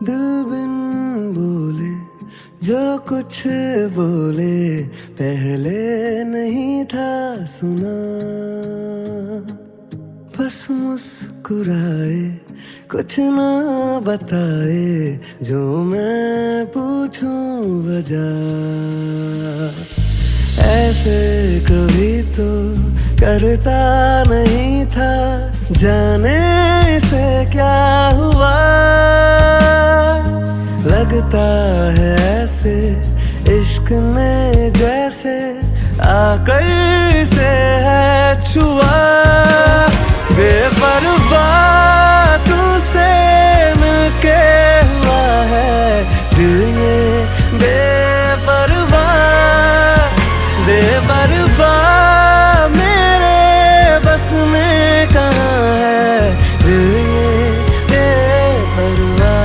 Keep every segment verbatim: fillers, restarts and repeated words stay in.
दिल बिन बोले जो कुछ बोले पहले नहीं था सुना, बस मुस्कुराए कुछ ना बताए जो मैं पूछूं वजह। ऐसे कभी तो करता नहीं था, जाने से क्या हुआ। लगता है ऐसे इश्क ने जैसे आकर से है छुआ। बेपरवाह तुमसे मिलके हुआ है दिल ये बेपरवाह, बेपरवाह मेरे बस में कहाँ है दिल ये बेपरवाह।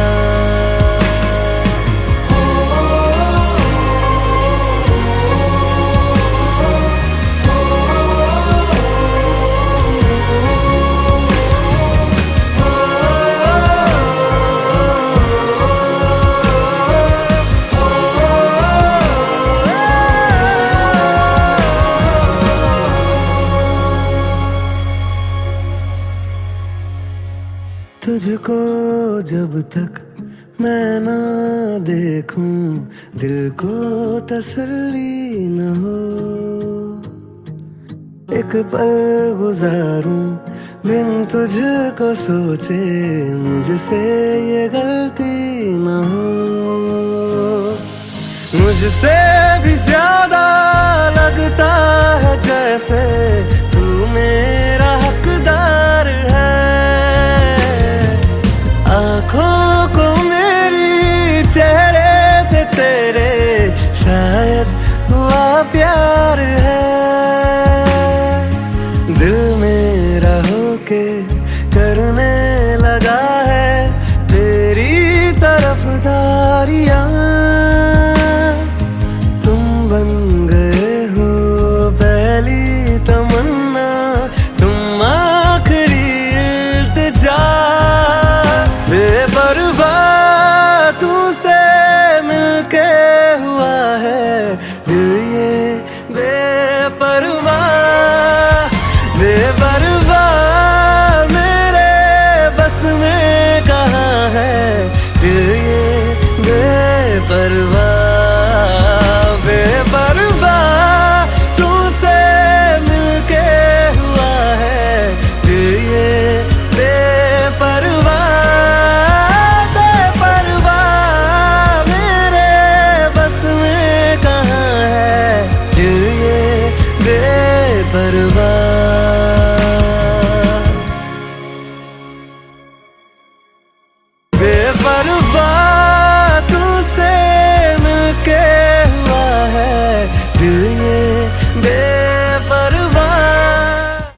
तुझको जब तक मैं ना देखूं दिल को तसल्ली न हो। एक पल गुजारूं बिन तुझको सोचे मुझसे ये गलती न हो। मुझसे भी ज्यादा लगता है जैसे तू मेरा हकदार है। आँखों को मेरी चेहरे से तेरे शायद हुआ प्यार है। दिल में